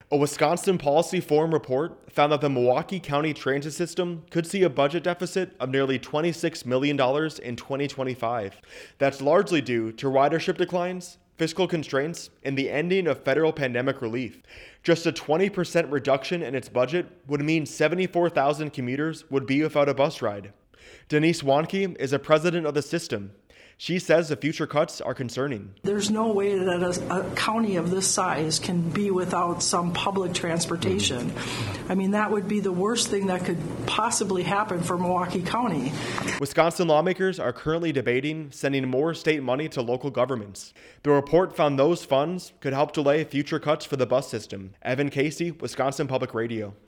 A Wisconsin Policy Forum report found that the Milwaukee County transit system could see a budget deficit of nearly $26 million in 2025. That's largely due to ridership declines, fiscal constraints, and the ending of federal pandemic relief. Just a 20% reduction in its budget would mean 74,000 commuters would be without a bus ride. Denise Wanke is a president of the system. She says the future cuts are concerning. There's no way that a county of this size can be without some public transportation. I mean, that would be the worst thing that could possibly happen for Milwaukee County. Wisconsin lawmakers are currently debating sending more state money to local governments. The report found those funds could help delay future cuts for the bus system. Evan Casey, Wisconsin Public Radio.